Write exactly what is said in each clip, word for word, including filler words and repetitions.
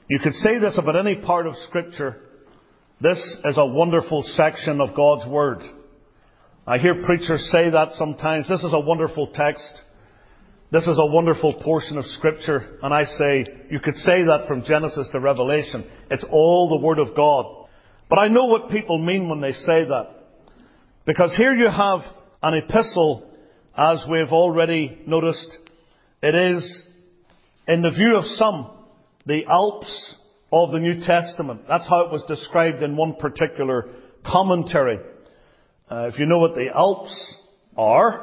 You could say this about any part of Scripture. This is a wonderful section of God's Word. I hear preachers say that sometimes. This is a wonderful text. This is a wonderful portion of Scripture. And I say, you could say that from Genesis to Revelation. It's all the Word of God. But I know what people mean when they say that. Because here you have an epistle, as we've already noticed. It is, in the view of some, the Alps of the New Testament. That's how it was described in one particular commentary. Uh, if you know what the Alps are,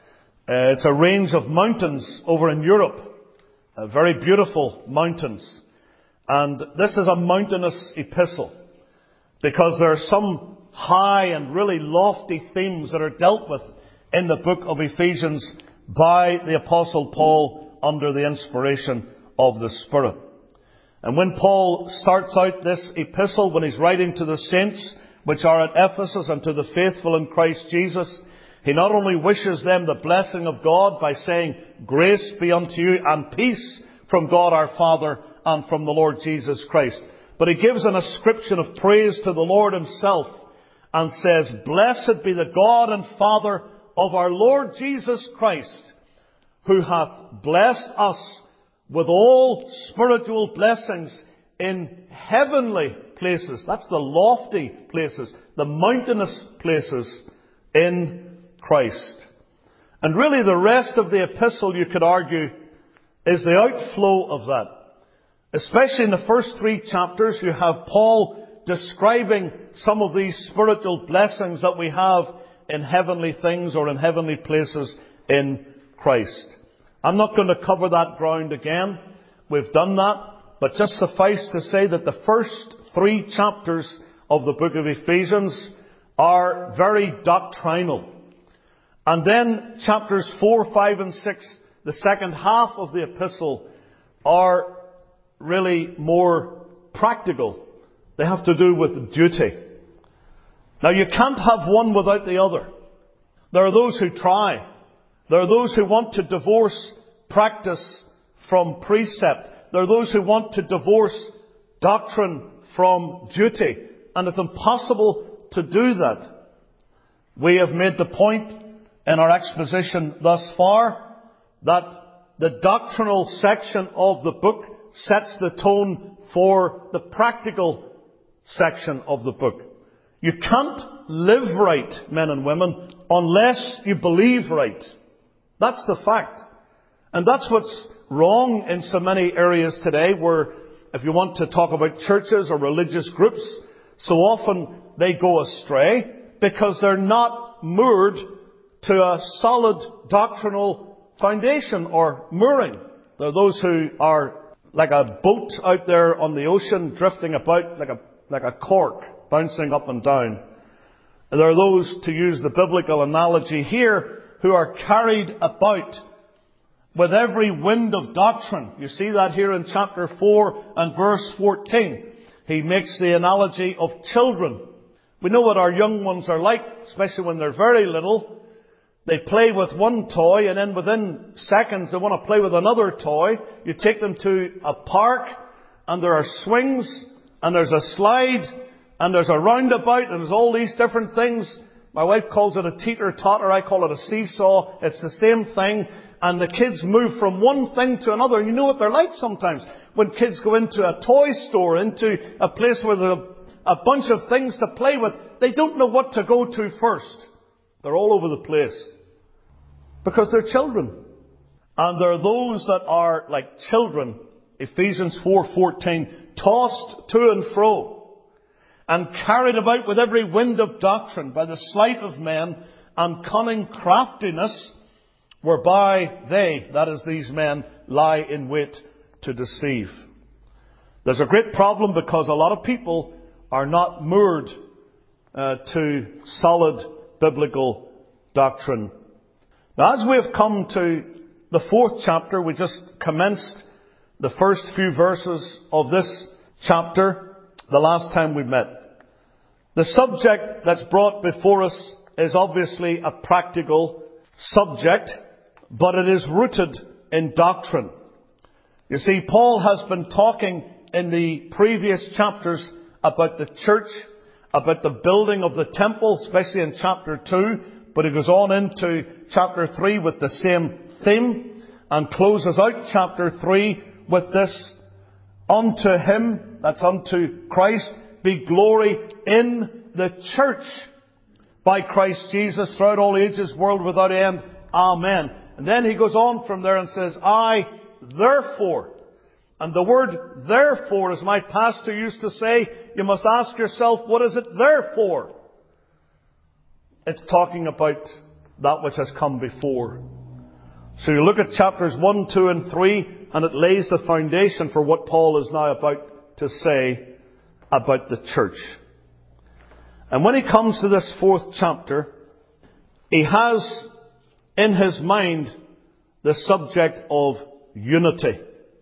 uh, it's a range of mountains over in Europe. Uh, very beautiful mountains. And this is a mountainous epistle, because there are some high and really lofty themes that are dealt with in the book of Ephesians by the Apostle Paul under the inspiration of the Spirit. And when Paul starts out this epistle, when he's writing to the saints which are at Ephesus and to the faithful in Christ Jesus, he not only wishes them the blessing of God by saying, "Grace be unto you and peace from God our Father and from the Lord Jesus Christ," but he gives an ascription of praise to the Lord himself and says, "Blessed be the God and Father of our Lord Jesus Christ, who hath blessed us with all spiritual blessings in heavenly places." That's the lofty places, the mountainous places in Christ. And really the rest of the epistle, you could argue, is the outflow of that. Especially in the first three chapters, you have Paul describing some of these spiritual blessings that we have in heavenly things or in heavenly places in Christ. I'm not going to cover that ground again. We've done that. But just suffice to say that the first three chapters of the book of Ephesians are very doctrinal. And then chapters four, five and six, the second half of the epistle, are really more practical. They have to do with duty. Now you can't have one without the other. There are those who try. There are those who want to divorce practice from precept. There are those who want to divorce doctrine from duty. And it's impossible to do that. We have made the point in our exposition thus far that the doctrinal section of the book sets the tone for the practical section of the book. You can't live right, men and women, unless you believe right. That's the fact. And that's what's wrong in so many areas today, where if you want to talk about churches or religious groups, so often they go astray because they're not moored to a solid doctrinal foundation or mooring. There are those who are like a boat out there on the ocean, drifting about like a, like a cork, bouncing up and down. And there are those, to use the biblical analogy here, who are carried about with every wind of doctrine. You see that here in chapter four and verse fourteen. He makes the analogy of children. We know what our young ones are like, especially when they're very little. They play with one toy, and then within seconds they want to play with another toy. You take them to a park, and there are swings, and there's a slide, and there's a roundabout, and there's all these different things. My wife calls it a teeter-totter, I call it a seesaw. It's the same thing. And the kids move from one thing to another. And you know what they're like sometimes. When kids go into a toy store, into a place where there's a, a bunch of things to play with, they don't know what to go to first. They're all over the place. Because they're children. And there are those that are like children, Ephesians four fourteen, tossed to and fro, and carried about with every wind of doctrine by the sleight of men and cunning craftiness, whereby they, that is these men, lie in wait to deceive. There's a great problem because a lot of people are not moored uh, to solid biblical doctrine. Now, as we have come to the fourth chapter, we just commenced the first few verses of this chapter the last time we met. The subject that's brought before us is obviously a practical subject, but it is rooted in doctrine. You see, Paul has been talking in the previous chapters about the church, about the building of the temple, especially in chapter two, but it goes on into chapter three with the same theme and closes out chapter three with this: unto Him, that's unto Christ, be glory in the church by Christ Jesus throughout all ages, world without end. Amen. And then he goes on from there and says, I, therefore. And the word therefore, as my pastor used to say, you must ask yourself, what is it there for? It's talking about that which has come before. So you look at chapters one, two, and three, and it lays the foundation for what Paul is now about to say about the church. And when he comes to this fourth chapter, he has in his mind the subject of unity.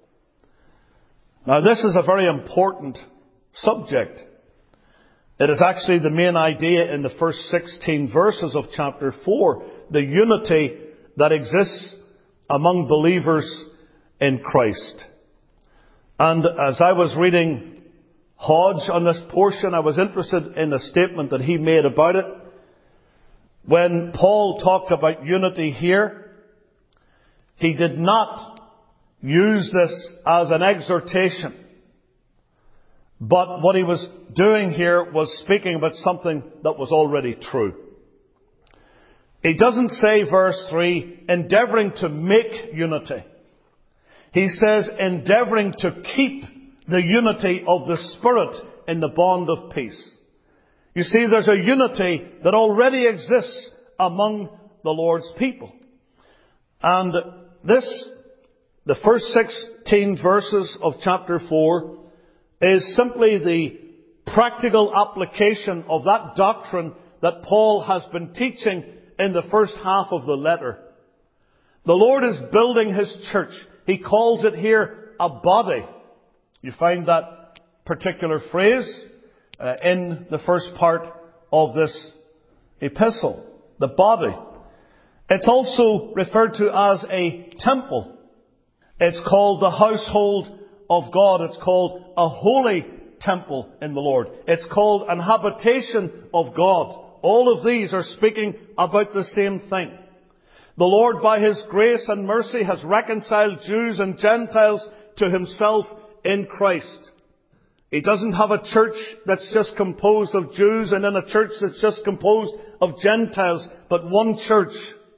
Now, this is a very important subject. It is actually the main idea in the first sixteen verses of chapter four, the unity that exists among believers in Christ. And as I was reading Hodge on this portion, I was interested in a statement that he made about it. When Paul talked about unity here, he did not use this as an exhortation. But what he was doing here was speaking about something that was already true. He doesn't say, verse three, endeavouring to make unity. He says, endeavouring to keep the unity of the Spirit in the bond of peace. You see, there's a unity that already exists among the Lord's people. And this, the first sixteen verses of chapter four, is simply the practical application of that doctrine that Paul has been teaching in the first half of the letter. The Lord is building His church. He calls it here a body. You find that particular phrase uh, in the first part of this epistle. The body. It's also referred to as a temple. It's called the household of God. It's called a holy temple in the Lord. It's called an habitation of God. All of these are speaking about the same thing. The Lord, by His grace and mercy, has reconciled Jews and Gentiles to Himself in Christ. He doesn't have a church that's just composed of Jews and then a church that's just composed of Gentiles, but one church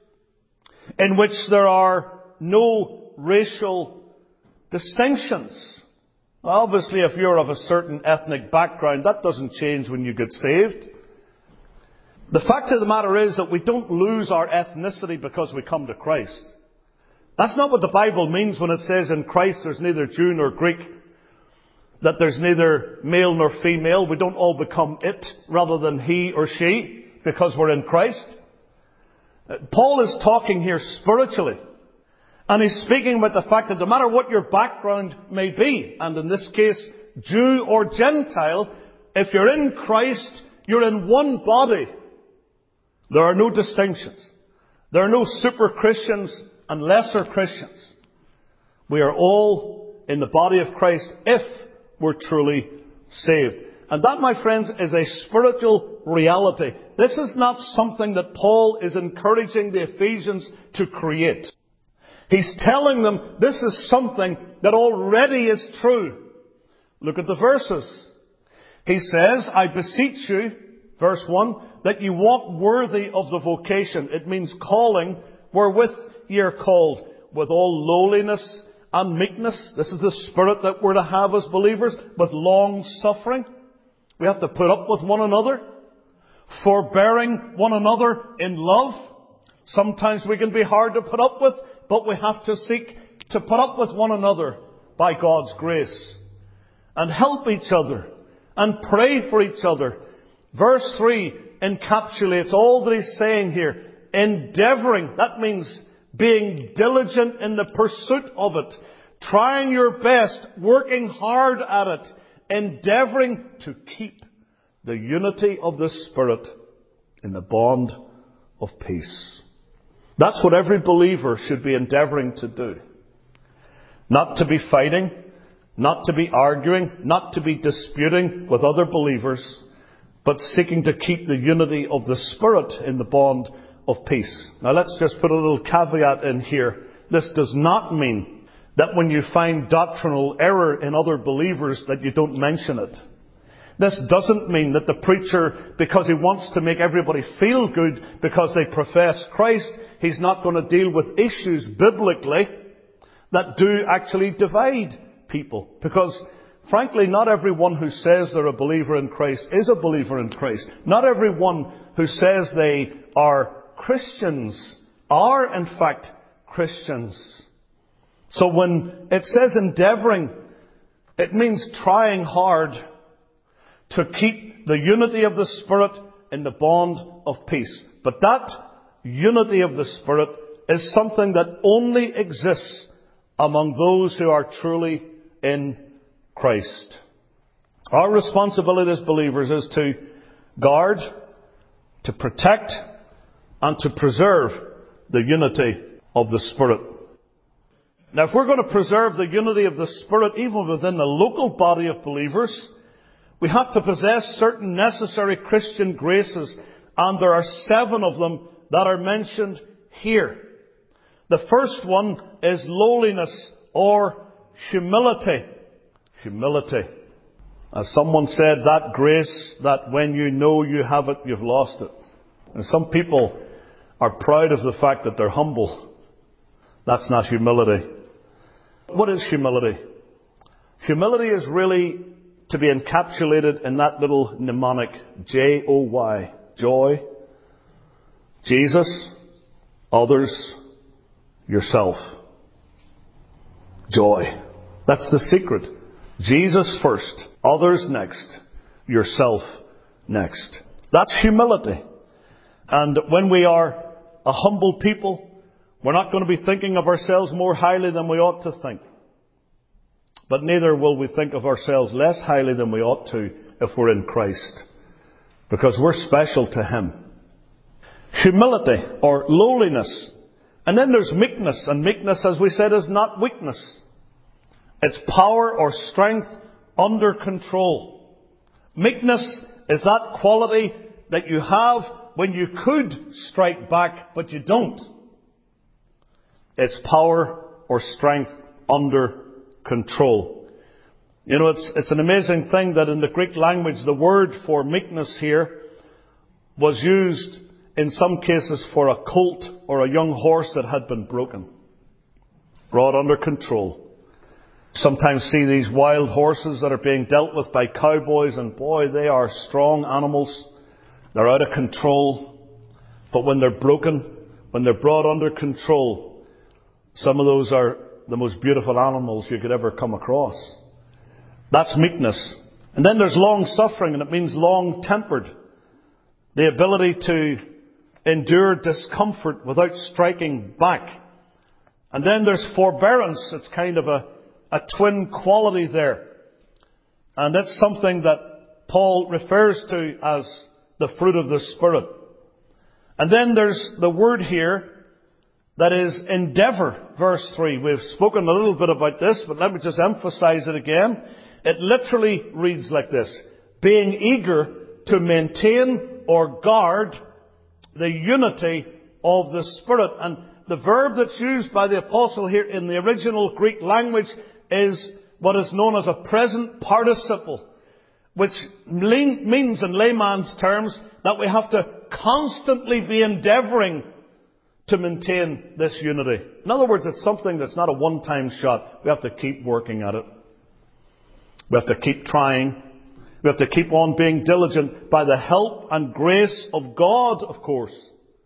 in which there are no racial distinctions. Obviously, if you're of a certain ethnic background, that doesn't change when you get saved. The fact of the matter is that we don't lose our ethnicity because we come to Christ. That's not what the Bible means when it says in Christ there's neither Jew nor Greek, that there's neither male nor female. We don't all become it rather than he or she because we're in Christ. Paul is talking here spiritually. And he's speaking about the fact that no matter what your background may be, and in this case, Jew or Gentile, if you're in Christ, you're in one body. There are no distinctions. There are no super Christians and lesser Christians. We are all in the body of Christ if we're truly saved. And that, my friends, is a spiritual reality. This is not something that Paul is encouraging the Ephesians to create. He's telling them this is something that already is true. Look at the verses. He says, I beseech you, verse one, that you walk worthy of the vocation. It means calling wherewith ye are called, with all lowliness and meekness. This is the spirit that we're to have as believers, with long suffering. We have to put up with one another, forbearing one another in love. Sometimes we can be hard to put up with, but we have to seek to put up with one another by God's grace, and help each other, and pray for each other. Verse three encapsulates all that he's saying here. Endeavouring, that means being diligent in the pursuit of it, trying your best, working hard at it, endeavouring to keep the unity of the Spirit in the bond of peace. That's what every believer should be endeavouring to do. Not to be fighting, not to be arguing, not to be disputing with other believers, but seeking to keep the unity of the Spirit in the bond of peace. Now let's just put a little caveat in here. This does not mean that when you find doctrinal error in other believers that you don't mention it. This doesn't mean that the preacher, because he wants to make everybody feel good because they profess Christ, he's not going to deal with issues biblically that do actually divide people. Because, frankly, not everyone who says they're a believer in Christ is a believer in Christ. Not everyone who says they are Christians are, in fact, Christians. So when it says endeavouring, it means trying hard to keep the unity of the Spirit in the bond of peace. But that unity of the Spirit is something that only exists among those who are truly in Christ. Our responsibility as believers is to guard, to protect, and to preserve the unity of the Spirit. Now, if we're going to preserve the unity of the Spirit even within the local body of believers, we have to possess certain necessary Christian graces, and there are seven of them that are mentioned here. The first one is lowliness or humility. Humility. As someone said, that grace that when you know you have it, you've lost it. And some people are proud of the fact that they're humble. That's not humility. What is humility? Humility is really to be encapsulated in that little mnemonic, J O Y. Joy, Jesus, others, yourself. Joy. That's the secret. Jesus first, others next, yourself next. That's humility. And when we are a humble people, we're not going to be thinking of ourselves more highly than we ought to think. But neither will we think of ourselves less highly than we ought to if we're in Christ. Because we're special to Him. Humility or lowliness. And then there's meekness. And meekness, as we said, is not weakness. It's power or strength under control. Meekness is that quality that you have when you could strike back, but you don't. It's power or strength under control. You know, it's, it's an amazing thing that in the Greek language, the word for meekness here was used in some cases for a colt or a young horse that had been broken. Brought under control. Sometimes see these wild horses that are being dealt with by cowboys, and boy, they are strong animals. They're out of control. But when they're broken, when they're brought under control, some of those are the most beautiful animals you could ever come across. That's meekness. And then there's long-suffering, and it means long-tempered. The ability to endure discomfort without striking back. And then there's forbearance. It's kind of a, a twin quality there. And that's something that Paul refers to as the fruit of the Spirit. And then there's the word here that is endeavour, verse three. We've spoken a little bit about this, but let me just emphasize it again. It literally reads like this: being eager to maintain or guard the unity of the Spirit. And the verb that's used by the apostle here in the original Greek language is what is known as a present participle, which means in layman's terms that we have to constantly be endeavouring to maintain this unity. In other words, it's something that's not a one-time shot. We have to keep working at it. We have to keep trying. We have to keep on being diligent by the help and grace of God, of course,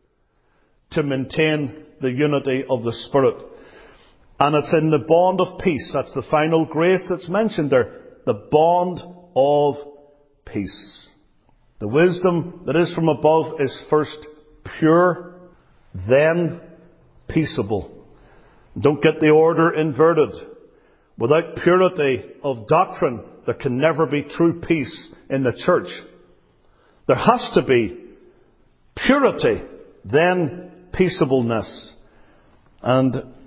to maintain the unity of the Spirit. And it's in the bond of peace. That's the final grace that's mentioned there. The bond of peace. The wisdom that is from above is first pure, then peaceable. Don't get the order inverted. Without purity of doctrine, there can never be true peace in the church. There has to be purity, then peaceableness. And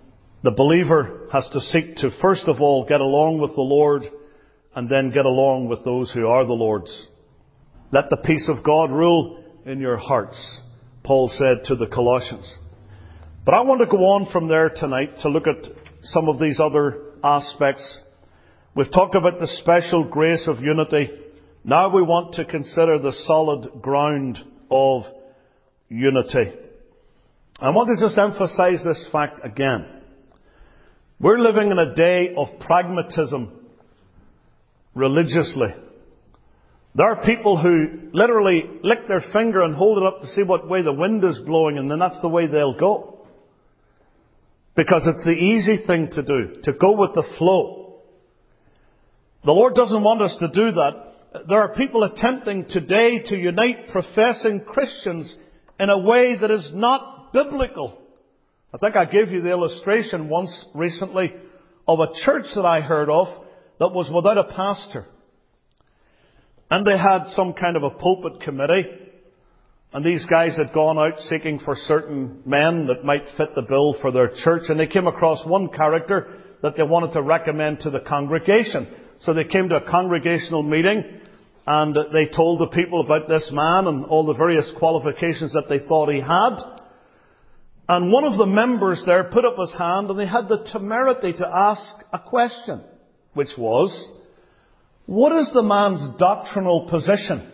The believer has to seek to, first of all, get along with the Lord, and then get along with those who are the Lord's. Let the peace of God rule in your hearts, Paul said to the Colossians. But I want to go on from there tonight to look at some of these other aspects. We've talked about the special grace of unity. Now we want to consider the solid ground of unity. I want to just emphasize this fact again. We're living in a day of pragmatism religiously. There are people who literally lick their finger and hold it up to see what way the wind is blowing, and then that's the way they'll go. Because it's the easy thing to do, to go with the flow. The Lord doesn't want us to do that. There are people attempting today to unite professing Christians in a way that is not biblical. I think I gave you the illustration once recently of a church that I heard of that was without a pastor. And they had some kind of a pulpit committee. And these guys had gone out seeking for certain men that might fit the bill for their church. And they came across one character that they wanted to recommend to the congregation. So they came to a congregational meeting and they told the people about this man and all the various qualifications that they thought he had. And one of the members there put up his hand and they had the temerity to ask a question, which was, what is the man's doctrinal position?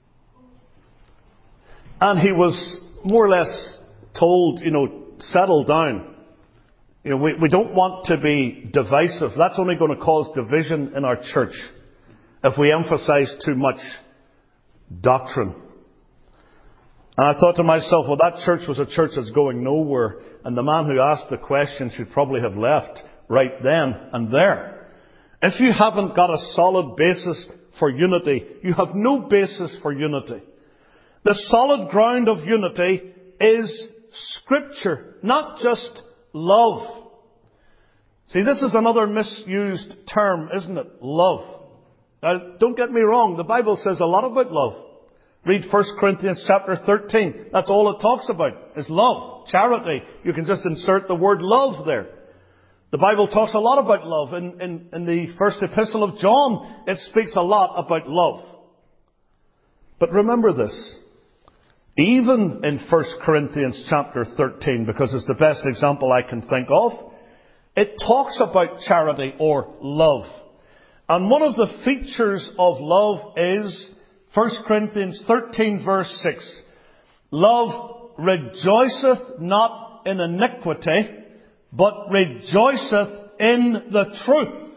And he was more or less told, you know, settle down. You know, we, we don't want to be divisive. That's only going to cause division in our church if we emphasize too much doctrine. And I thought to myself, well, that church was a church that's going nowhere. And the man who asked the question should probably have left right then and there. If you haven't got a solid basis for unity, you have no basis for unity. The solid ground of unity is Scripture, not just love. See, this is another misused term, isn't it? Love. Now, don't get me wrong, the Bible says a lot about love. Read First Corinthians chapter thirteen. That's all it talks about, is love, charity. You can just insert the word love there. The Bible talks a lot about love. In, in, in the first epistle of John, it speaks a lot about love. But remember this. Even in First Corinthians chapter thirteen, because it's the best example I can think of, it talks about charity or love. And one of the features of love is First Corinthians thirteen verse six. Love rejoiceth not in iniquity, but rejoiceth in the truth.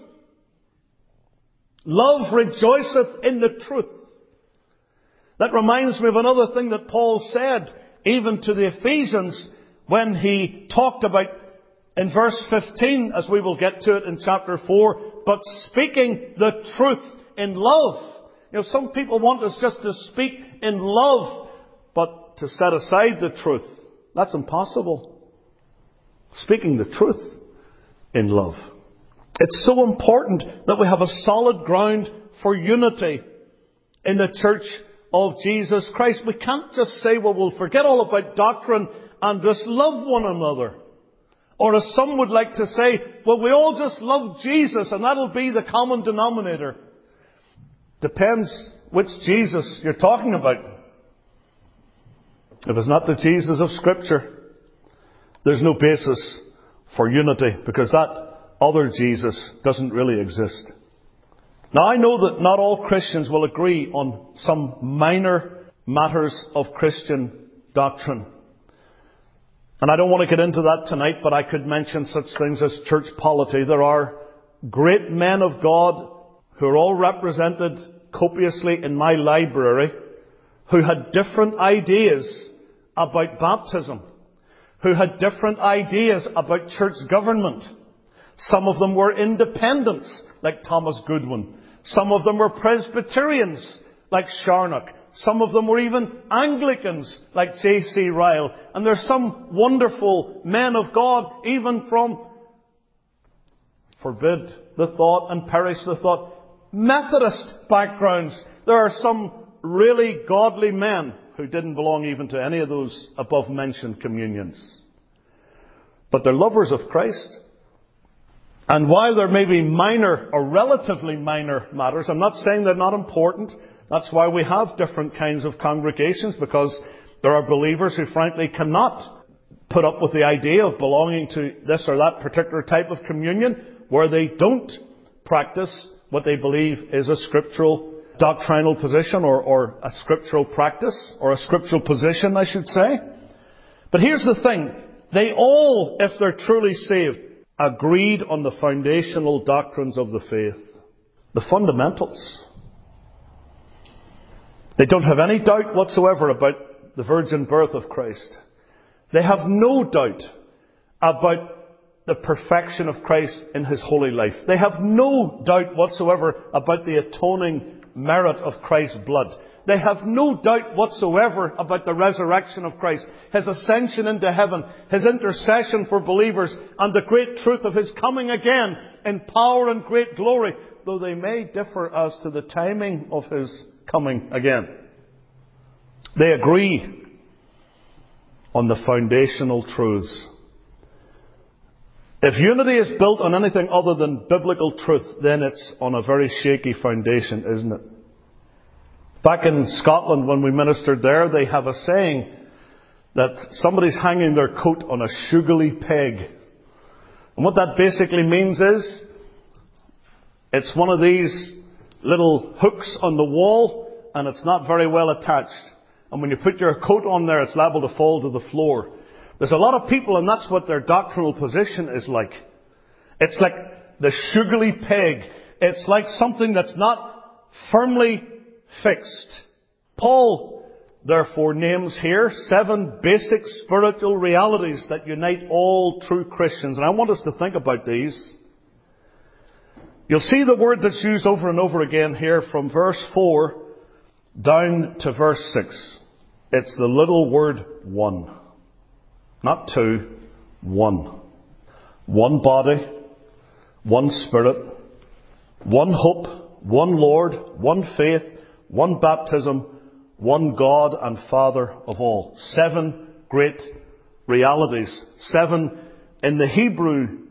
Love rejoiceth in the truth. That reminds me of another thing that Paul said, even to the Ephesians, when he talked about, in verse fifteen, as we will get to it in chapter four, but speaking the truth in love. You know, some people want us just to speak in love, but to set aside the truth. That's impossible. Speaking the truth in love. It's so important that we have a solid ground for unity in the church of Jesus Christ. We can't just say, well, we'll forget all about doctrine and just love one another. Or as some would like to say, well, we all just love Jesus and that'll be the common denominator. Depends which Jesus you're talking about. If it's not the Jesus of Scripture, there's no basis for unity, because that other Jesus doesn't really exist. Now, I know that not all Christians will agree on some minor matters of Christian doctrine. And I don't want to get into that tonight, but I could mention such things as church polity. There are great men of God who are all represented copiously in my library, who had different ideas about baptism, who had different ideas about church government. Some of them were independents, like Thomas Goodwin. Some of them were Presbyterians, like Charnock. Some of them were even Anglicans, like J C Ryle. And there's some wonderful men of God, even from, forbid the thought and perish the thought, Methodist backgrounds. There are some really godly men who didn't belong even to any of those above mentioned communions. But they're lovers of Christ. And while there may be minor or relatively minor matters, I'm not saying they're not important. That's why we have different kinds of congregations, because there are believers who frankly cannot put up with the idea of belonging to this or that particular type of communion where they don't practice what they believe is a scriptural doctrinal position or, or a scriptural practice, or a scriptural position, I should say. But here's the thing. They all, if they're truly saved, agreed on the foundational doctrines of the faith. The fundamentals. They don't have any doubt whatsoever about the virgin birth of Christ. They have no doubt about the perfection of Christ in His holy life. They have no doubt whatsoever about the atoning merit of Christ's blood. They have no doubt whatsoever about the resurrection of Christ, His ascension into heaven, His intercession for believers, and the great truth of His coming again in power and great glory, though they may differ as to the timing of His coming again. They agree on the foundational truths. If unity is built on anything other than biblical truth, then it's on a very shaky foundation, isn't it? Back in Scotland, when we ministered there, they have a saying that somebody's hanging their coat on a sugary peg. And what that basically means is, it's one of these little hooks on the wall, and it's not very well attached. And when you put your coat on there, it's liable to fall to the floor. There's a lot of people, and that's what their doctrinal position is like. It's like the sugary peg. It's like something that's not firmly fixed. Paul, therefore, names here seven basic spiritual realities that unite all true Christians. And I want us to think about these. You'll see the word that's used over and over again here from verse four down to verse six. It's the little word one. Not two, one. One body, one Spirit, one hope, one Lord, one faith, one baptism, one God and Father of all. Seven great realities. Seven in the Hebrew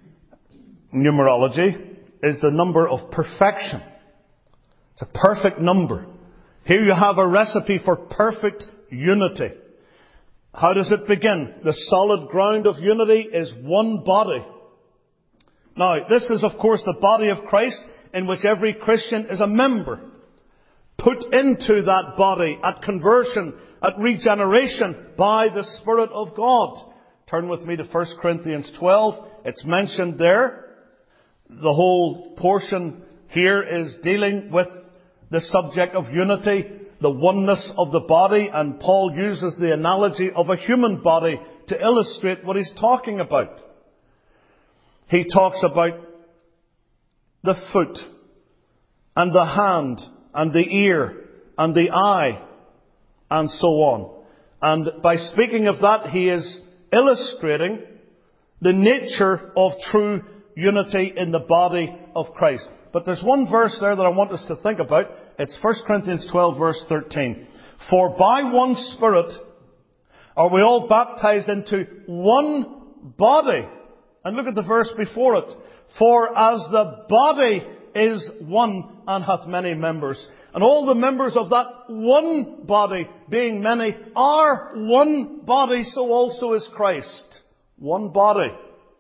numerology is the number of perfection. It's a perfect number. Here you have a recipe for perfect unity. How does it begin? The solid ground of unity is one body. Now, this is of course the body of Christ, in which every Christian is a member. Put into that body at conversion, at regeneration by the Spirit of God. Turn with me to First Corinthians twelve. It's mentioned there. The whole portion here is dealing with the subject of unity, the oneness of the body, and Paul uses the analogy of a human body to illustrate what he's talking about. He talks about the foot, and the hand, and the ear, and the eye, and so on. And by speaking of that, he is illustrating the nature of true unity in the body of Christ. But there's one verse there that I want us to think about. It's First Corinthians twelve, verse thirteen. For by one Spirit are we all baptized into one body. And look at the verse before it. For as the body is one and hath many members, and all the members of that one body, being many, are one body, so also is Christ. One body.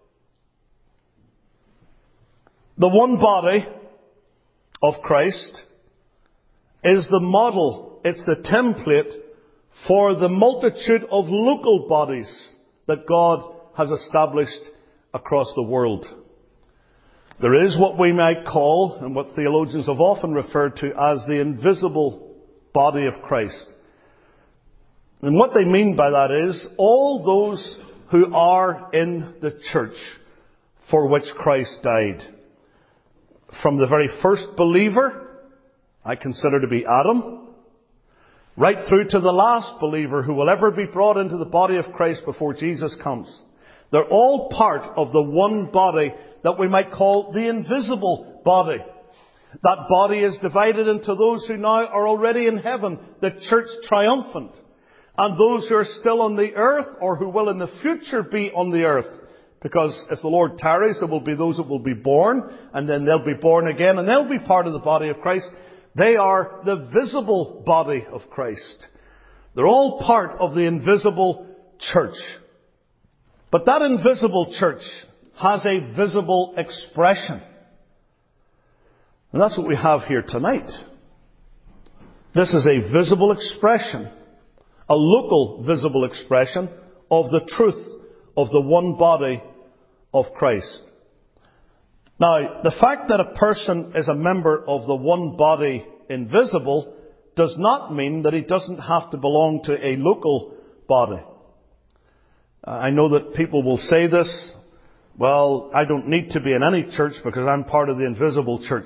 The one body of Christ is the model, it's the template for the multitude of local bodies that God has established across the world. There is what we might call, and what theologians have often referred to as the invisible body of Christ. And what they mean by that is all those who are in the church for which Christ died. From the very first believer, I consider to be Adam, right through to the last believer who will ever be brought into the body of Christ before Jesus comes. They're all part of the one body that we might call the invisible body. That body is divided into those who now are already in heaven, the church triumphant, and those who are still on the earth, or who will in the future be on the earth, Because if the Lord tarries, there will be those that will be born, and then they'll be born again, and they'll be part of the body of Christ. They are the visible body of Christ. They're all part of the invisible church. But that invisible church has a visible expression. And that's what we have here tonight. This is a visible expression, a local visible expression of the truth of the one body of Christ. Now, the fact that a person is a member of the one body invisible does not mean that he doesn't have to belong to a local body. I know that people will say this, well, I don't need to be in any church because I'm part of the invisible church.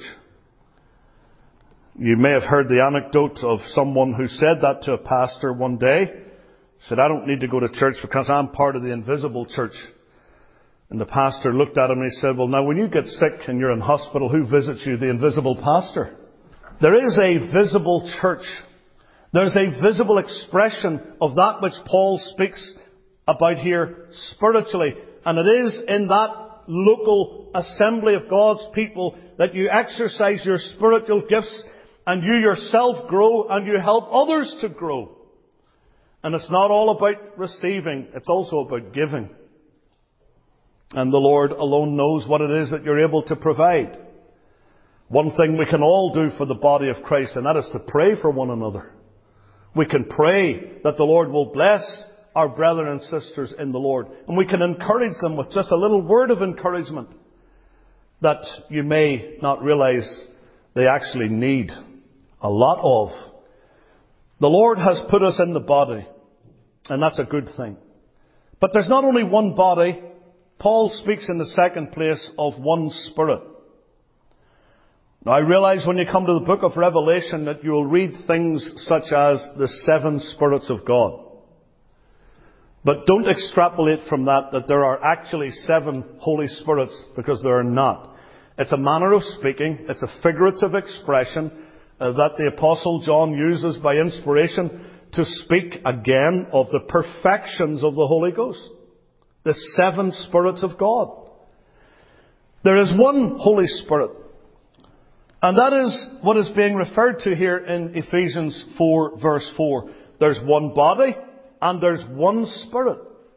You may have heard the anecdote of someone who said that to a pastor one day. Said, I don't need to go to church because I'm part of the invisible church. And the pastor looked at him and he said, well, now when you get sick and you're in hospital, who visits you? The invisible pastor. There is a visible church. There's a visible expression of that which Paul speaks about here spiritually. And it is in that local assembly of God's people that you exercise your spiritual gifts and you yourself grow and you help others to grow. And it's not all about receiving, it's also about giving. And the Lord alone knows what it is that you're able to provide. One thing we can all do for the body of Christ, and that is to pray for one another. We can pray that the Lord will bless our brethren and sisters in the Lord. And we can encourage them with just a little word of encouragement that you may not realize they actually need a lot of. The Lord has put us in the body, and that's a good thing. But there's not only one body. Paul speaks in the second place of one Spirit. Now I realize when you come to the book of Revelation that you will read things such as the seven spirits of God. But don't extrapolate from that that there are actually seven Holy Spirits, because there are not. It's a manner of speaking. It's a figurative expression uh, that the Apostle John uses by inspiration to speak again of the perfections of the Holy Ghost. The seven spirits of God. There is one Holy Spirit. And that is what is being referred to here in Ephesians four verse four. There's one body and there's one Spirit.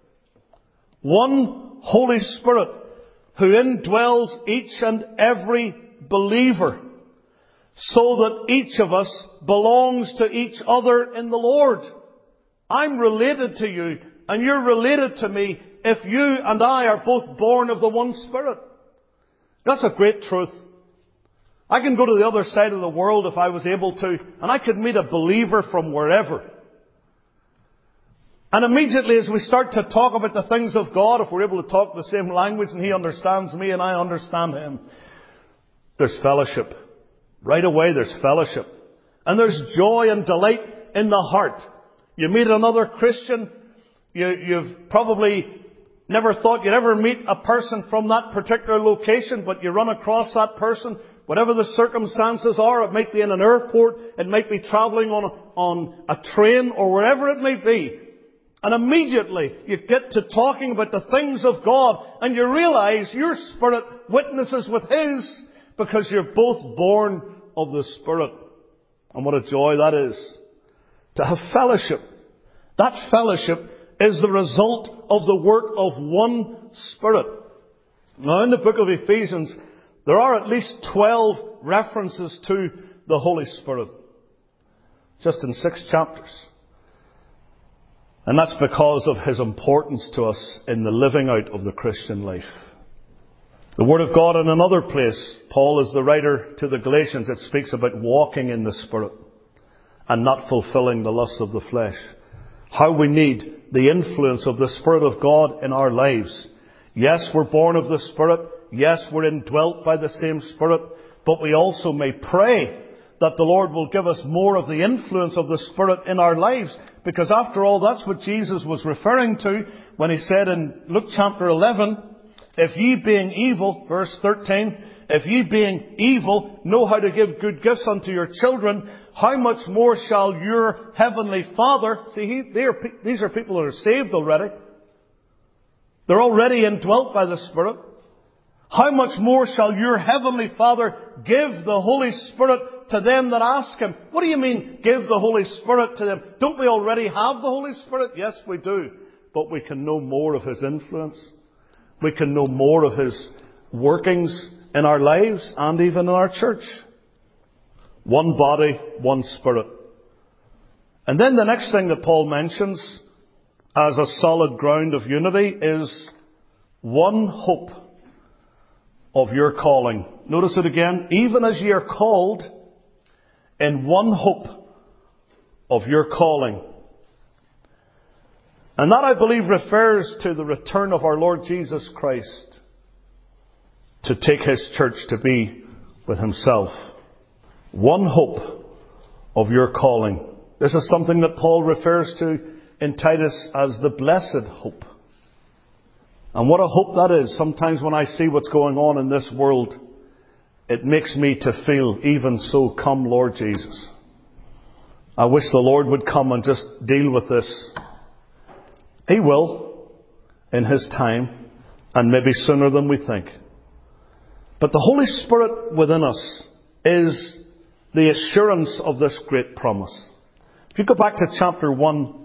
One Holy Spirit who indwells each and every believer, so that each of us belongs to each other in the Lord. I'm related to you and you're related to me if you and I are both born of the one Spirit. That's a great truth. I can go to the other side of the world if I was able to, and I could meet a believer from wherever. And immediately as we start to talk about the things of God, if we're able to talk the same language and he understands me and I understand him, there's fellowship. Right away there's fellowship. And there's joy and delight in the heart. You meet another Christian, you, you've probably never thought you'd ever meet a person from that particular location, but you run across that person, whatever the circumstances are. It might be in an airport, it might be travelling on a, on a train, or wherever it may be. And immediately you get to talking about the things of God, and you realize your spirit witnesses with his, because you're both born of the Spirit. And what a joy that is, to have fellowship. That fellowship is the result of the work of one Spirit. Now in the book of Ephesians, there are at least twelve references to the Holy Spirit. Just in six chapters. And that's because of his importance to us in the living out of the Christian life. The Word of God in another place, Paul is the writer to the Galatians, it speaks about walking in the Spirit and not fulfilling the lusts of the flesh. How we need the influence of the Spirit of God in our lives. Yes, we're born of the Spirit. Yes, we're indwelt by the same Spirit. But we also may pray that the Lord will give us more of the influence of the Spirit in our lives. Because after all, that's what Jesus was referring to when he said in Luke chapter eleven, if ye being evil, verse thirteen, if ye being evil know how to give good gifts unto your children, how much more shall your heavenly Father... See, he, they are, these are people who are saved already. They're already indwelt by the Spirit. How much more shall your heavenly Father give the Holy Spirit to them that ask Him? What do you mean, give the Holy Spirit to them? Don't we already have the Holy Spirit? Yes, we do. But we can know more of His influence. We can know more of His workings in our lives and even in our church. One body, one Spirit. And then the next thing that Paul mentions as a solid ground of unity is one hope of your calling. Notice it again. Even as ye are called in one hope of your calling. And that, I believe, refers to the return of our Lord Jesus Christ to take His church to be with Himself. One hope of your calling. This is something that Paul refers to in Titus as the blessed hope. And what a hope that is. Sometimes when I see what's going on in this world, it makes me to feel, even so, come Lord Jesus. I wish the Lord would come and just deal with this. He will, in His time, and maybe sooner than we think. But the Holy Spirit within us is the assurance of this great promise. If you go back to chapter one,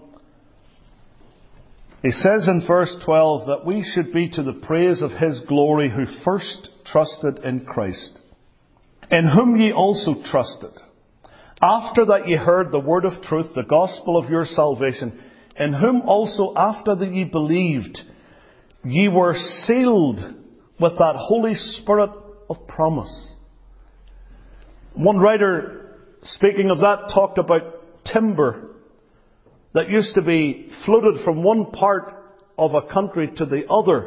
he says in verse twelve that we should be to the praise of His glory who first trusted in Christ, in whom ye also trusted, after that ye heard the word of truth, the gospel of your salvation, in whom also after that ye believed, ye were sealed with that Holy Spirit of promise. One writer, speaking of that, talked about timber that used to be floated from one part of a country to the other.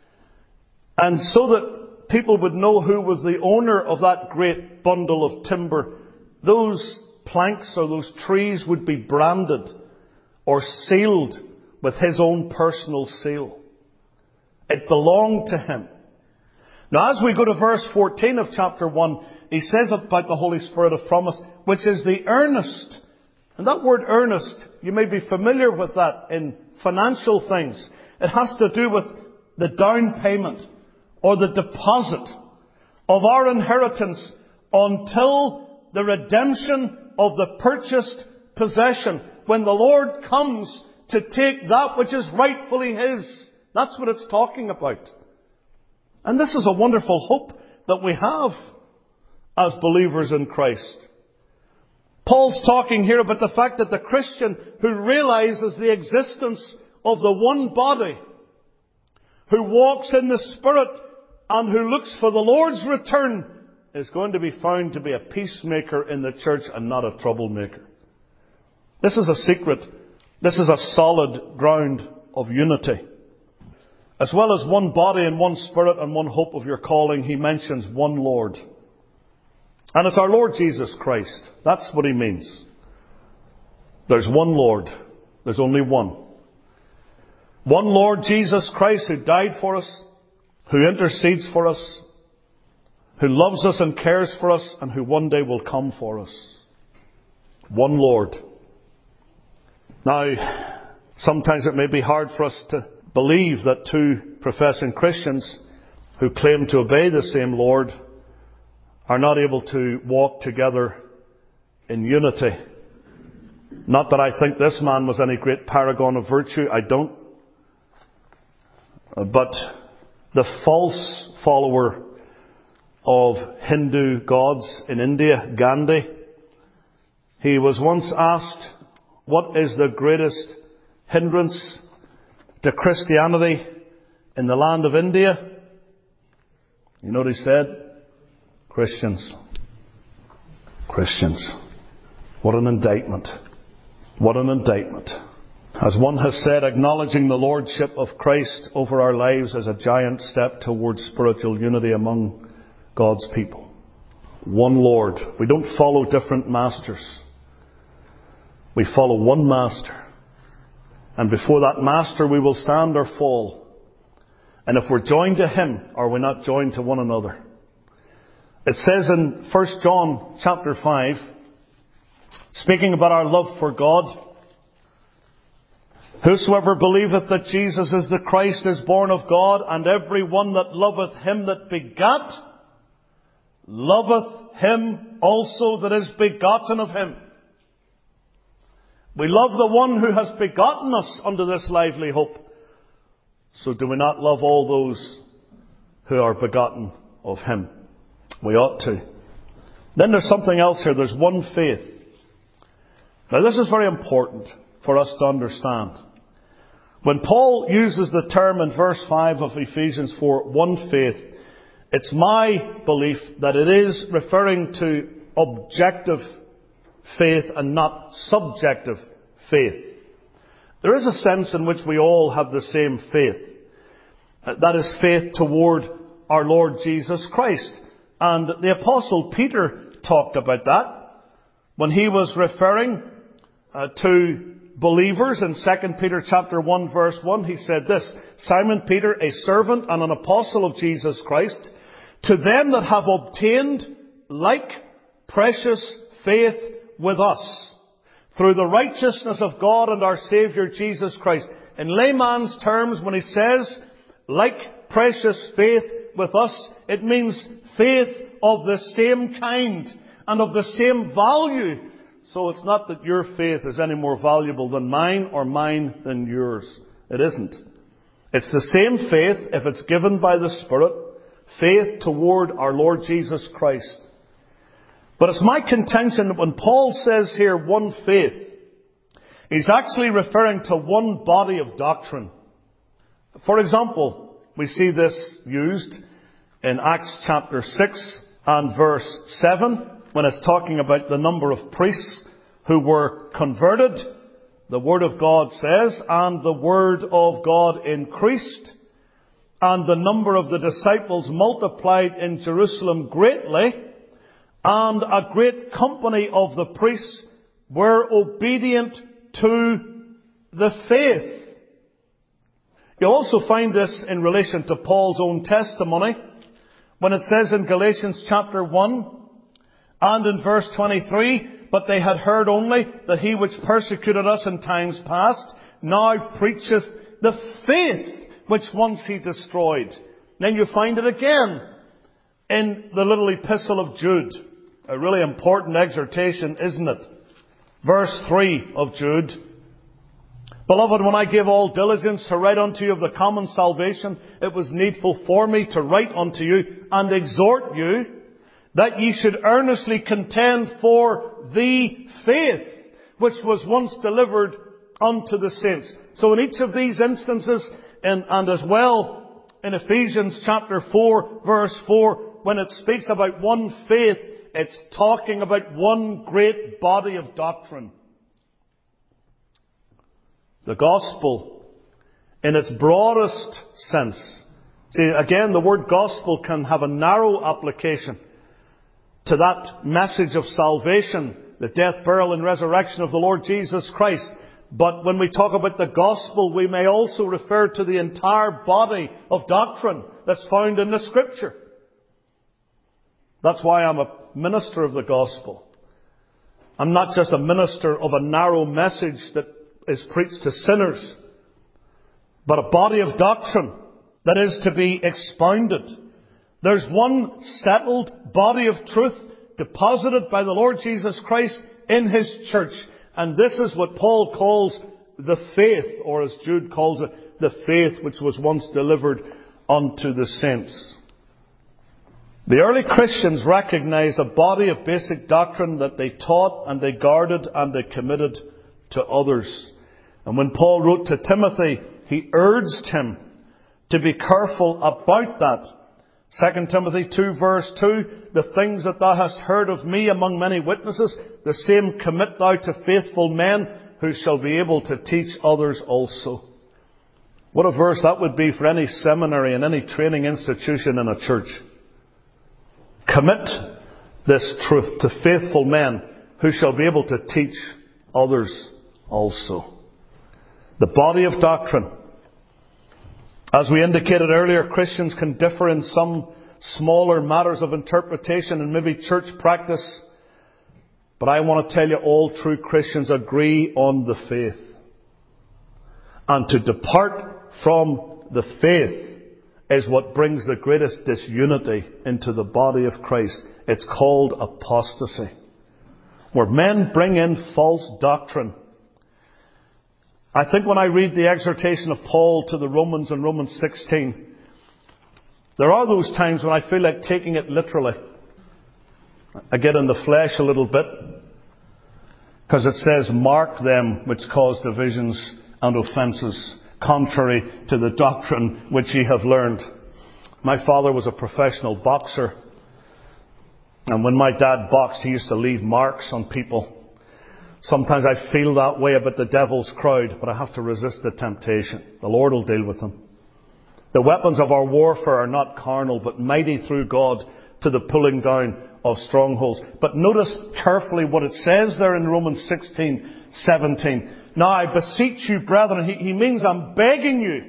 And so that people would know who was the owner of that great bundle of timber, those planks or those trees would be branded or sealed with his own personal seal. It belonged to him. Now, as we go to verse fourteen of chapter one, he says about the Holy Spirit of promise, which is the earnest. And that word earnest, you may be familiar with that in financial things. It has to do with the down payment or the deposit of our inheritance until the redemption of the purchased possession. When the Lord comes to take that which is rightfully His. That's what it's talking about. And this is a wonderful hope that we have as believers in Christ. Paul's talking here about the fact that the Christian who realizes the existence of the one body, who walks in the Spirit and who looks for the Lord's return, is going to be found to be a peacemaker in the church and not a troublemaker. This is a secret. This is a solid ground of unity. As well as one body and one Spirit and one hope of your calling, he mentions one Lord. And it's our Lord Jesus Christ. That's what he means. There's one Lord. There's only one. One Lord Jesus Christ who died for us, who intercedes for us, who loves us and cares for us, and who one day will come for us. One Lord. Now, sometimes it may be hard for us to believe that two professing Christians who claim to obey the same Lord are not able to walk together in unity. Not that I think this man was any great paragon of virtue. I don't. But the false follower of Hindu gods in India, Gandhi, he was once asked, what is the greatest hindrance to Christianity in the land of India? You know what he said? Christians. Christians. What an indictment. What an indictment. As one has said, acknowledging the lordship of Christ over our lives is a giant step towards spiritual unity among God's people. One Lord. We don't follow different masters. We follow one master. And before that master we will stand or fall. And if we're joined to him, are we not joined to one another? It says in First John chapter five, speaking about our love for God, Whosoever believeth that Jesus is the Christ is born of God, and every one that loveth him that begat, loveth him also that is begotten of him. We love the one who has begotten us unto this lively hope. So do we not love all those who are begotten of him? We ought to. Then there's something else here. There's one faith. Now this is very important for us to understand. When Paul uses the term in verse five of Ephesians four, one faith, it's my belief that it is referring to objective faith and not subjective faith. There is a sense in which we all have the same faith. That is faith toward our Lord Jesus Christ. And the Apostle Peter talked about that when he was referring uh, to believers in Second Peter chapter one verse one. He said this, Simon Peter, a servant and an apostle of Jesus Christ, to them that have obtained like precious faith with us, through the righteousness of God and our Saviour Jesus Christ. In layman's terms, when he says, like precious faith with us, it means faith of the same kind and of the same value. So it's not that your faith is any more valuable than mine or mine than yours. It isn't. It's the same faith if it's given by the Spirit, faith toward our Lord Jesus Christ. But it's my contention that when Paul says here one faith, he's actually referring to one body of doctrine. For example, we see this used in Acts chapter six and verse seven, when it's talking about the number of priests who were converted. The Word of God says, and the Word of God increased, and the number of the disciples multiplied in Jerusalem greatly, and a great company of the priests were obedient to the faith. You'll also find this in relation to Paul's own testimony, when it says in Galatians chapter one and in verse twenty-three, but they had heard only that he which persecuted us in times past now preacheth the faith which once he destroyed. Then you find it again in the little epistle of Jude. A really important exhortation, isn't it? Verse three of Jude. Beloved, when I gave all diligence to write unto you of the common salvation, it was needful for me to write unto you and exhort you that ye should earnestly contend for the faith which was once delivered unto the saints. So in each of these instances, and, and as well in Ephesians chapter four, verse four, when it speaks about one faith, it's talking about one great body of doctrine. The gospel, in its broadest sense. See, again, the word gospel can have a narrow application to that message of salvation, the death, burial, and resurrection of the Lord Jesus Christ. But when we talk about the gospel, we may also refer to the entire body of doctrine that's found in the Scripture. That's why I'm a minister of the gospel. I'm not just a minister of a narrow message that is preached to sinners, but a body of doctrine that is to be expounded. There's one settled body of truth deposited by the Lord Jesus Christ in His church. And this is what Paul calls the faith, or as Jude calls it, the faith which was once delivered unto the saints. The early Christians recognized a body of basic doctrine that they taught and they guarded and they committed to others. And when Paul wrote to Timothy, he urged him to be careful about that. Second Timothy two verse two, the things that thou hast heard of me among many witnesses, the same commit thou to faithful men who shall be able to teach others also. What a verse that would be for any seminary and any training institution in a church. Commit this truth to faithful men who shall be able to teach others also. The body of doctrine. As we indicated earlier, Christians can differ in some smaller matters of interpretation and maybe church practice. But I want to tell you, all true Christians agree on the faith. And to depart from the faith is what brings the greatest disunity into the body of Christ. It's called apostasy, where men bring in false doctrine. I think when I read the exhortation of Paul to the Romans in Romans sixteen, there are those times when I feel like taking it literally. I get in the flesh a little bit, because it says, mark them which cause divisions and offences, contrary to the doctrine which ye have learned. My father was a professional boxer, and when my dad boxed, he used to leave marks on people. Sometimes I feel that way about the devil's crowd, but I have to resist the temptation. The Lord will deal with them. The weapons of our warfare are not carnal, but mighty through God to the pulling down of strongholds. But notice carefully what it says there in Romans sixteen seventeen. Now I beseech you, brethren. He, he means I'm begging you.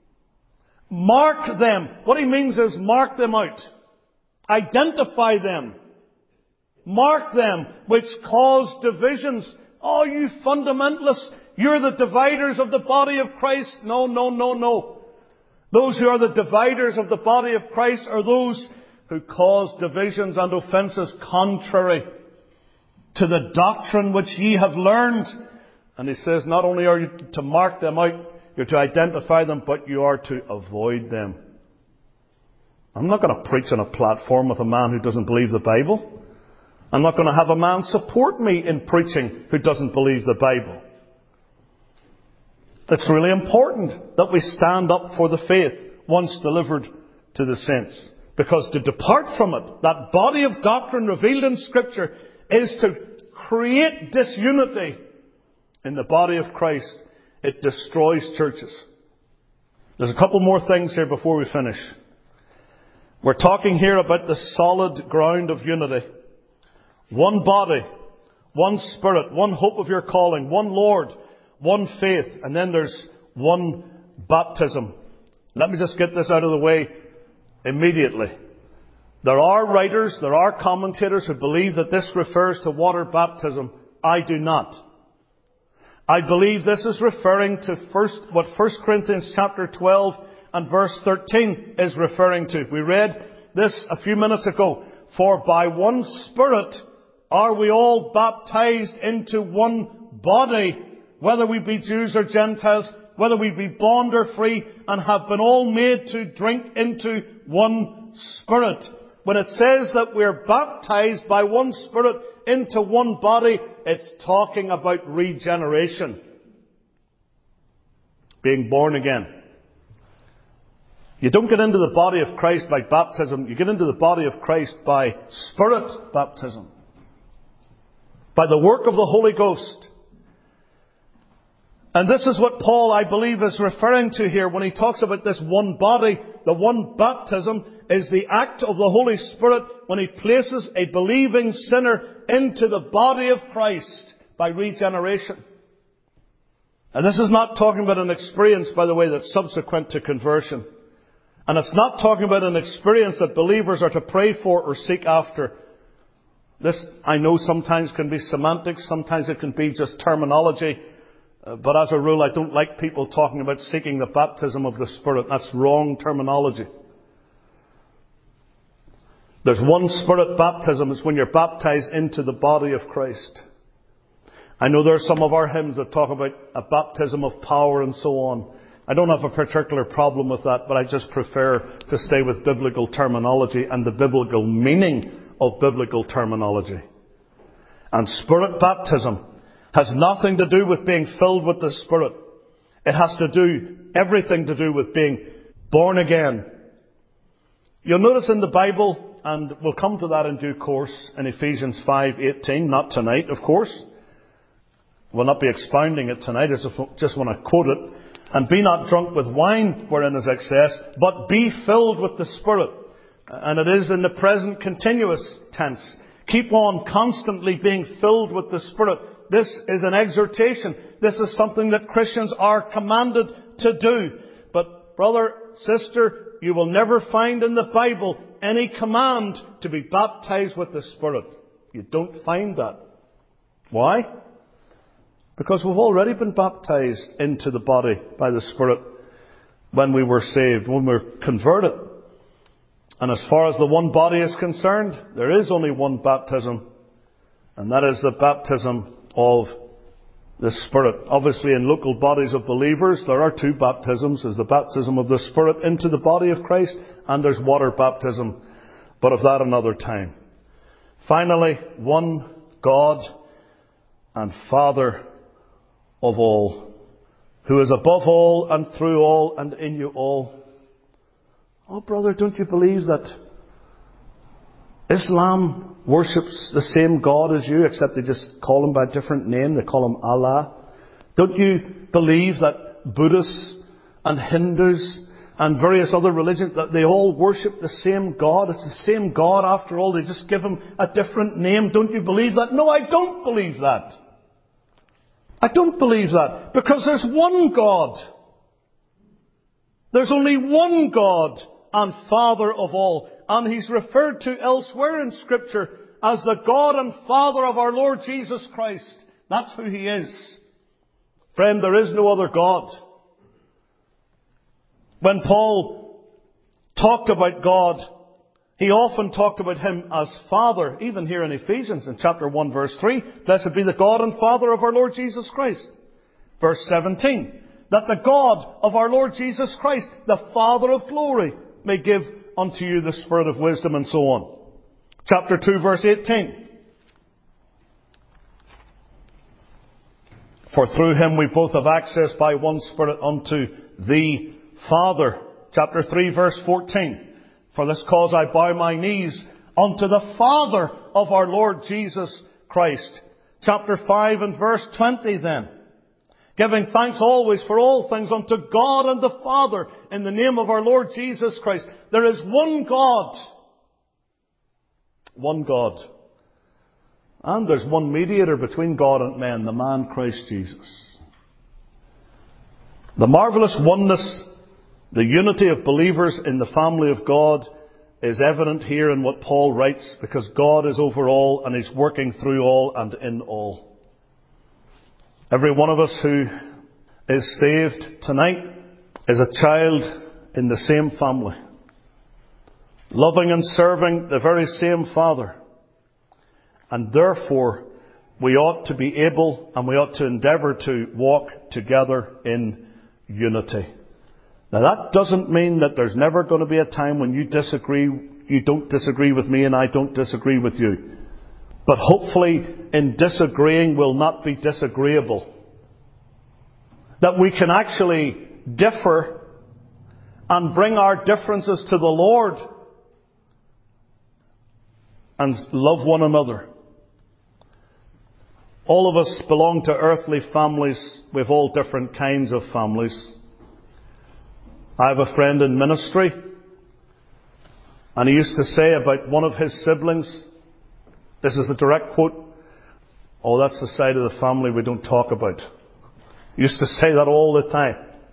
Mark them. What he means is mark them out. Identify them. Mark them which cause divisions. Oh, you fundamentalists. You're the dividers of the body of Christ. No, no, no, no. Those who are the dividers of the body of Christ are those who cause divisions and offences contrary to the doctrine which ye have learned. And he says, not only are you to mark them out, you're to identify them, but you are to avoid them. I'm not going to preach on a platform with a man who doesn't believe the Bible. I'm not going to have a man support me in preaching who doesn't believe the Bible. It's really important that we stand up for the faith once delivered to the saints. Because to depart from it, that body of doctrine revealed in Scripture, is to create disunity in the body of Christ. It destroys churches. There's a couple more things here before we finish. We're talking here about the solid ground of unity. One body, one Spirit, one hope of your calling, one Lord, one faith, and then there's one baptism. Let me just get this out of the way immediately. There are writers, there are commentators who believe that this refers to water baptism. I do not. I believe this is referring to first, what First Corinthians chapter twelve and verse thirteen is referring to. We read this a few minutes ago. For by one Spirit are we all baptized into one body, whether we be Jews or Gentiles, whether we be bond or free, and have been all made to drink into one Spirit. When it says that we're baptized by one Spirit into one body, it's talking about regeneration. Being born again. You don't get into the body of Christ by baptism. You get into the body of Christ by Spirit baptism. By the work of the Holy Ghost. And this is what Paul, I believe, is referring to here when he talks about this one body. The one baptism is the act of the Holy Spirit when He places a believing sinner into the body of Christ by regeneration. And this is not talking about an experience, by the way, that's subsequent to conversion. And it's not talking about an experience that believers are to pray for or seek after. This, I know, sometimes can be semantics, sometimes it can be just terminology. Uh, but as a rule, I don't like people talking about seeking the baptism of the Spirit. That's wrong terminology. There's one Spirit baptism. It's when you're baptized into the body of Christ. I know there are some of our hymns that talk about a baptism of power and so on. I don't have a particular problem with that, but I just prefer to stay with biblical terminology and the biblical meaning of biblical terminology. And Spirit baptism has nothing to do with being filled with the Spirit. It has to do, everything to do with being born again. You'll notice in the Bible, and we'll come to that in due course, in Ephesians five eighteen, not tonight, of course. We'll not be expounding it tonight, I just, just want to quote it. And be not drunk with wine wherein is excess, but be filled with the Spirit. And it is in the present continuous tense. Keep on constantly being filled with the Spirit. This is an exhortation. This is something that Christians are commanded to do. But brother, sister, you will never find in the Bible any command to be baptized with the Spirit. You don't find that. Why? Because we've already been baptized into the body by the Spirit when we were saved, when we were converted. And as far as the one body is concerned, there is only one baptism, and that is the baptism of the Spirit. Obviously, in local bodies of believers, there are two baptisms. There's the baptism of the Spirit into the body of Christ, and there's water baptism, but of that another time. Finally, one God and Father of all, who is above all and through all and in you all. Oh, brother, don't you believe that Islam worships the same God as you, except they just call him by a different name? They call him Allah. Don't you believe that Buddhists and Hindus and various other religions, that they all worship the same God? It's the same God after all. They just give him a different name. Don't you believe that? No, I don't believe that. I don't believe that. Because there's one God. There's only one God and Father of all. And he's referred to elsewhere in Scripture as the God and Father of our Lord Jesus Christ. That's who he is. Friend, there is no other God. When Paul talked about God, he often talked about him as Father, even here in Ephesians in chapter one verse three. Blessed be the God and Father of our Lord Jesus Christ. Verse seventeen. That the God of our Lord Jesus Christ, the Father of glory, may give unto you the spirit of wisdom, and so on. Chapter two verse eighteen. For through him we both have access by one Spirit unto the Father. Chapter three verse fourteen. For this cause I bow my knees unto the Father of our Lord Jesus Christ. Chapter five and verse twenty then. Giving thanks always for all things unto God and the Father in the name of our Lord Jesus Christ. There is one God. One God. And there's one mediator between God and men, the man Christ Jesus. The marvellous oneness, the unity of believers in the family of God is evident here in what Paul writes, because God is over all and he's working through all and in all. Every one of us who is saved tonight is a child in the same family, loving and serving the very same Father. And therefore, we ought to be able and we ought to endeavour to walk together in unity. Now that doesn't mean that there's never going to be a time when you disagree, you don't disagree with me and I don't disagree with you. But hopefully in disagreeing we'll not be disagreeable. That we can actually differ and bring our differences to the Lord and love one another. All of us belong to earthly families. We have all different kinds of families. I have a friend in ministry, and he used to say about one of his siblings, this is a direct quote, "Oh, that's the side of the family we don't talk about." He used to say that all the time.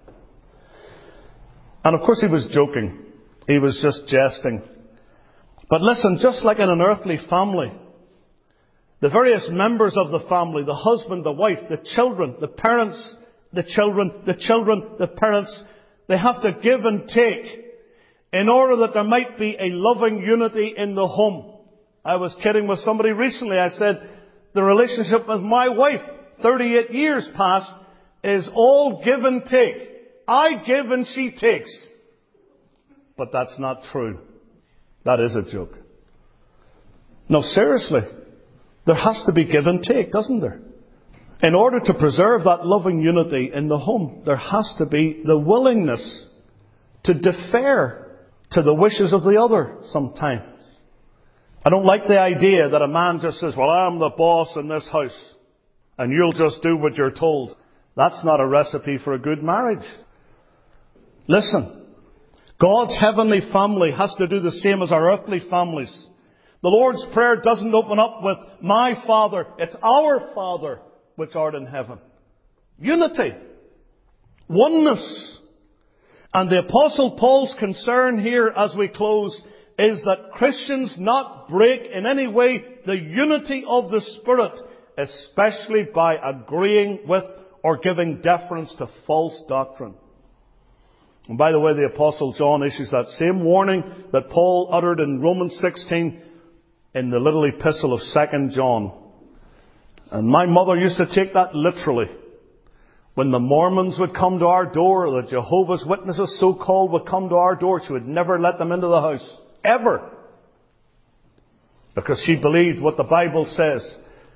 And of course he was joking. He was just jesting. But listen, just like in an earthly family, the various members of the family, the husband, the wife, the children, the parents, the children, the children, the parents, they have to give and take in order that there might be a loving unity in the home. I was kidding with somebody recently. I said, the relationship with my wife, thirty-eight years past, is all give and take. I give and she takes. But that's not true. That is a joke. No, seriously. There has to be give and take, doesn't there? In order to preserve that loving unity in the home, there has to be the willingness to defer to the wishes of the other sometimes. I don't like the idea that a man just says, well, I'm the boss in this house, and you'll just do what you're told. That's not a recipe for a good marriage. Listen, God's heavenly family has to do the same as our earthly families. The Lord's Prayer doesn't open up with, my Father. It's our Father which art in heaven. Unity. Oneness. And the Apostle Paul's concern here as we close is that Christians not break in any way the unity of the Spirit especially by agreeing with or giving deference to false doctrine. And by the way, the Apostle John issues that same warning that Paul uttered in Romans sixteen in the little epistle of Second John. And my mother used to take that literally. When the Mormons would come to our door, or the Jehovah's Witnesses, so-called, would come to our door, she would never let them into the house. Ever. Because she believed what the Bible says.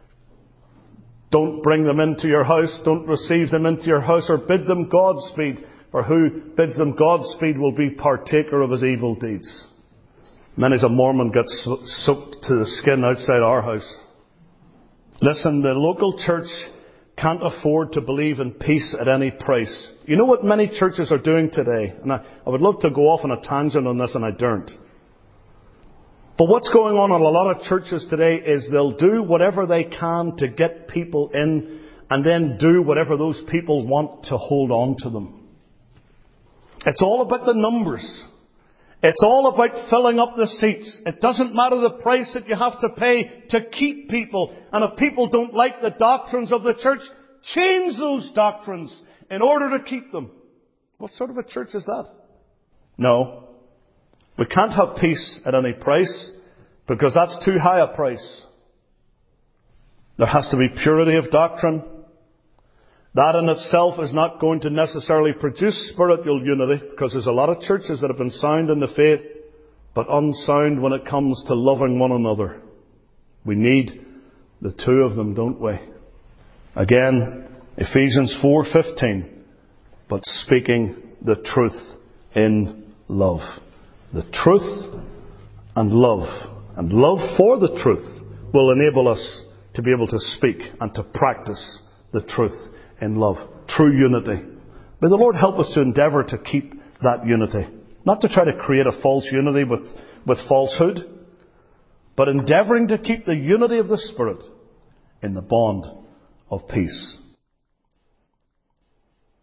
Don't bring them into your house. Don't receive them into your house, or bid them Godspeed. For who bids them Godspeed will be partaker of his evil deeds. Many's a Mormon gets soaked to the skin outside our house. Listen, the local church can't afford to believe in peace at any price. You know what many churches are doing today? And I, I would love to go off on a tangent on this, and I don't. But what's going on in a lot of churches today is they'll do whatever they can to get people in, and then do whatever those people want to hold on to them. It's all about the numbers. It's all about filling up the seats. It doesn't matter the price that you have to pay to keep people. And if people don't like the doctrines of the church, change those doctrines in order to keep them. What sort of a church is that? No. We can't have peace at any price, because that's too high a price. There has to be purity of doctrine. That in itself is not going to necessarily produce spiritual unity, because there's a lot of churches that have been sound in the faith, but unsound when it comes to loving one another. We need the two of them, don't we? Again, Ephesians four fifteen, but speaking the truth in love. The truth and love, and love for the truth, will enable us to be able to speak and to practice the truth in love. True unity. May the Lord help us to endeavour to keep that unity. Not to try to create a false unity with, with falsehood, but endeavouring to keep the unity of the Spirit in the bond of peace.